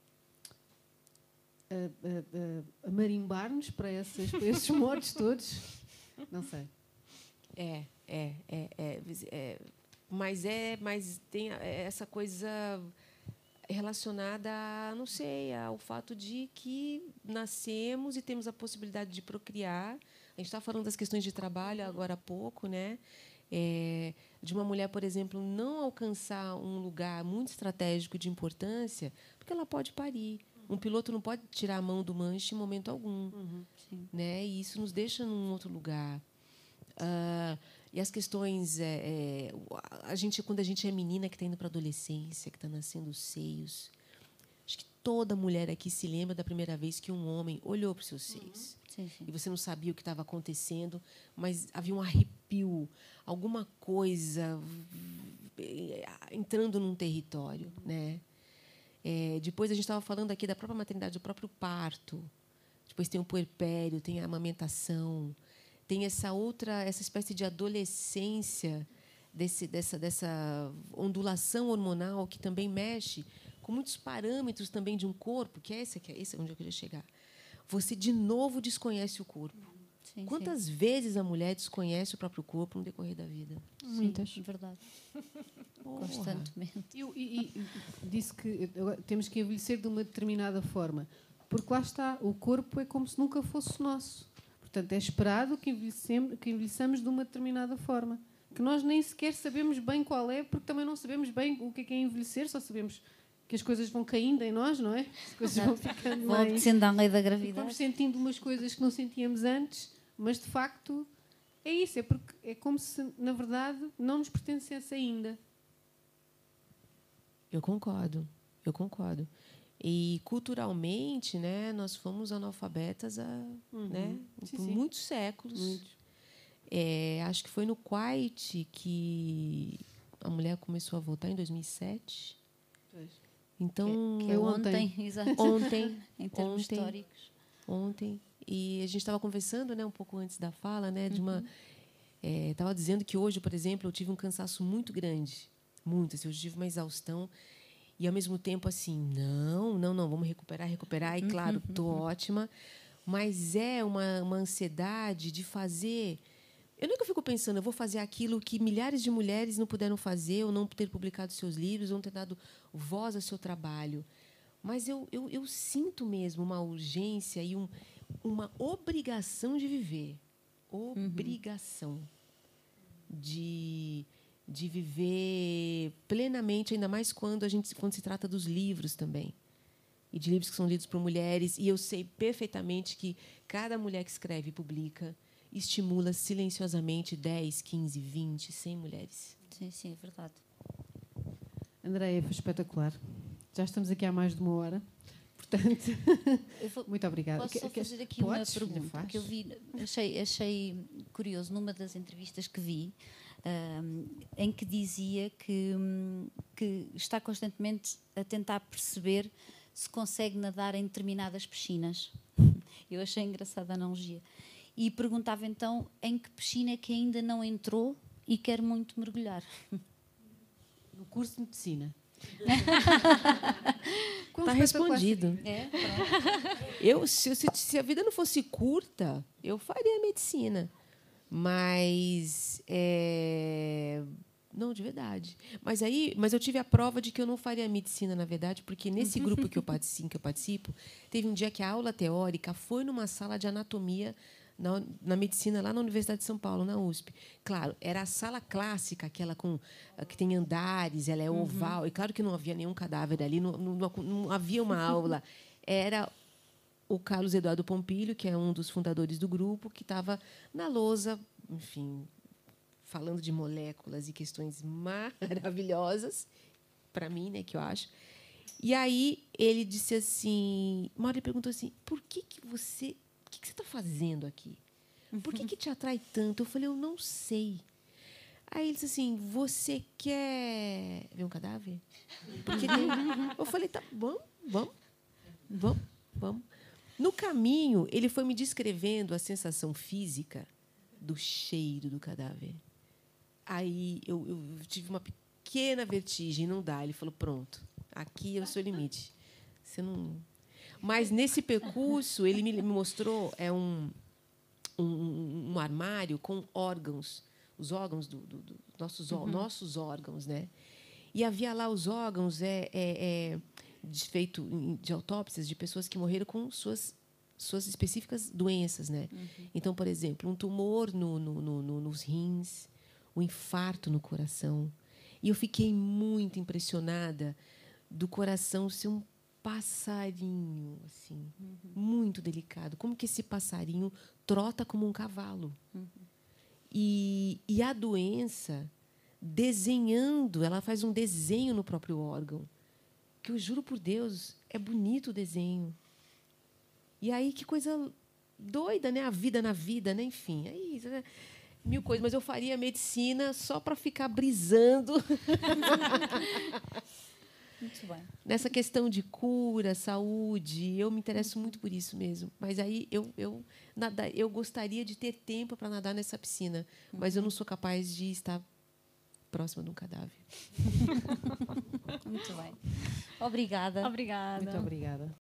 A, a, a marimbar-nos para, essas, para esses modos todos. Não sei. É, é, é, é, é. Mas é, mas tem essa coisa relacionada a, não sei, ao fato de que nascemos e temos a possibilidade de procriar. A gente está falando das questões de trabalho agora há pouco, né? É, de uma mulher, por exemplo, não alcançar um lugar muito estratégico de importância, porque ela pode parir. Um piloto não pode tirar a mão do manche em momento algum. Uhum, sim. Né? E isso nos deixa num outro lugar. Uh, e as questões... É, é, a gente, quando a gente é menina que está indo para a adolescência, que está nascendo os seios, acho que toda mulher aqui se lembra da primeira vez que um homem olhou para os seus seios. Uhum, sim, sim. E você não sabia o que estava acontecendo, mas havia um arrepio, alguma coisa entrando num território, uhum. né? É, depois a gente estava falando aqui da própria maternidade, do próprio parto. Depois tem o puerpério, tem a amamentação, tem essa outra, essa espécie de adolescência, desse, dessa, dessa ondulação hormonal que também mexe com muitos parâmetros também de um corpo, que é esse aqui, esse é onde eu queria chegar. Você de novo desconhece o corpo. Sim, Quantas sim. vezes a mulher desconhece o próprio corpo no decorrer da vida? Muitas, sim, verdade. Porra. Constantemente. E, e, e disse que temos que envelhecer de uma determinada forma, porque lá está, o corpo é como se nunca fosse nosso. Portanto, é esperado que envelheçamos, que envelheçamos de uma determinada forma, que nós nem sequer sabemos bem qual é, porque também não sabemos bem o que é, que é envelhecer, só sabemos que as coisas vão caindo em nós, não é? As coisas vão ficando vão mais... obedecendo à lei da gravidade. Vamos sentindo umas coisas que não sentíamos antes, mas, de facto, é isso. É, porque é como se, na verdade, não nos pertencesse ainda. Eu concordo. Eu concordo. E culturalmente, né, nós fomos analfabetas há, uhum. né, sim, por sim. muitos séculos. Muito. É, acho que foi no Kuwait que a mulher começou a votar em dois mil e sete. Pois. Então, que, que é ontem, exato. Ontem, em termos ontem, históricos. Ontem. E a gente estava conversando, né, um pouco antes da fala, né, de uma estava é, dizendo que hoje, por exemplo, eu tive um cansaço muito grande, muito, assim, hoje eu tive uma exaustão. E, ao mesmo tempo, assim, não, não, não, vamos recuperar, recuperar. E, claro, estou ótima. Mas é uma, uma ansiedade de fazer... Eu nunca fico pensando, eu vou fazer aquilo que milhares de mulheres não puderam fazer, ou não ter publicado seus livros, ou não ter dado voz ao seu trabalho. Mas eu, eu, eu sinto mesmo uma urgência e um, uma obrigação de viver. Obrigação. Uhum. De... de viver plenamente, ainda mais quando a gente quando se trata dos livros também, e de livros que são lidos por mulheres. E eu sei perfeitamente que cada mulher que escreve e publica estimula silenciosamente dez, quinze, vinte, cem mulheres. Sim, sim, é verdade. Andréia, foi espetacular. Já estamos aqui há mais de uma hora. Portanto, vou, muito obrigada. Posso só fazer aqui Podes, uma pergunta que eu vi, achei, achei curioso numa das entrevistas que vi, um, em que dizia que, um, que está constantemente a tentar perceber se consegue nadar em determinadas piscinas. Eu achei engraçada a analogia. E perguntava então em que piscina é que ainda não entrou e quer muito mergulhar. No curso de medicina. Está respondido. É, eu, se, se, se a vida não fosse curta, eu faria medicina. Mas é, não, de verdade. Mas aí, mas eu tive a prova de que eu não faria medicina, na verdade, porque nesse grupo que eu participo, que eu participo, teve um dia que a aula teórica foi numa sala de anatomia na, na medicina lá na Universidade de São Paulo, na U S P. Claro, era a sala clássica, aquela com que tem andares, ela é oval. Uhum. E claro que não havia nenhum cadáver ali, não, não, não, não havia uma aula. Era o Carlos Eduardo Pompilho, que é um dos fundadores do grupo, que estava na lousa, enfim, falando de moléculas e questões maravilhosas, para mim, né, que eu acho. E aí ele disse assim, uma hora ele perguntou assim, por que que você, o que que você está fazendo aqui? Por que que te atrai tanto? Eu falei, eu não sei. Aí ele disse assim, você quer ver um cadáver? Porque ele... Eu falei, tá bom, vamos, vamos, vamos. No caminho, ele foi me descrevendo a sensação física do cheiro do cadáver. Aí eu, eu tive uma pequena vertigem, não dá. Ele falou, pronto, aqui é o seu limite. Você não... Mas, nesse percurso, ele me mostrou é um, um, um armário com órgãos, os órgãos dos do, do nossos, uhum. nossos órgãos, né? E havia lá os órgãos é, é, é, de, feito de autópsias de pessoas que morreram com suas, suas específicas doenças, né? Uhum. Então, por exemplo, um tumor no, no, no, nos rins, um infarto no coração. E eu fiquei muito impressionada do coração ser um passarinho, assim, uhum. muito delicado. Como que esse passarinho trota como um cavalo. Uhum. E, e a doença, desenhando, ela faz um desenho no próprio órgão, que eu juro por Deus, é bonito o desenho. E aí, que coisa doida, né? A vida na vida, né? Enfim, aí, mil coisas. Mas eu faria medicina só para ficar brisando. Muito bem. Nessa questão de cura, saúde, eu me interesso muito por isso mesmo. Mas aí eu, eu, nada, eu gostaria de ter tempo para nadar nessa piscina, mas eu não sou capaz de estar próxima de um cadáver. Muito bem. Obrigada. Obrigada. Muito obrigada.